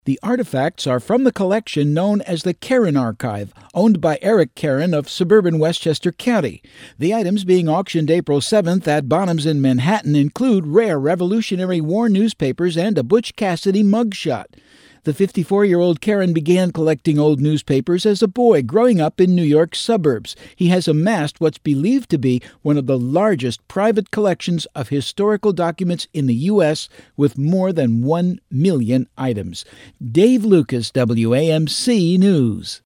The artifacts are from the collection known as the Karen Archive, owned by Eric Karen of suburban Westchester County. The items being auctioned April 7th at Bonham's in Manhattan include rare Revolutionary War newspapers and a Butch Cassidy mugshot. The 54-year-old Karen began collecting old newspapers as a boy growing up in New York's suburbs. He has amassed what's believed to be one of the largest private collections of historical documents in the U.S., with more than 1 million items. Dave Lucas, WAMC News.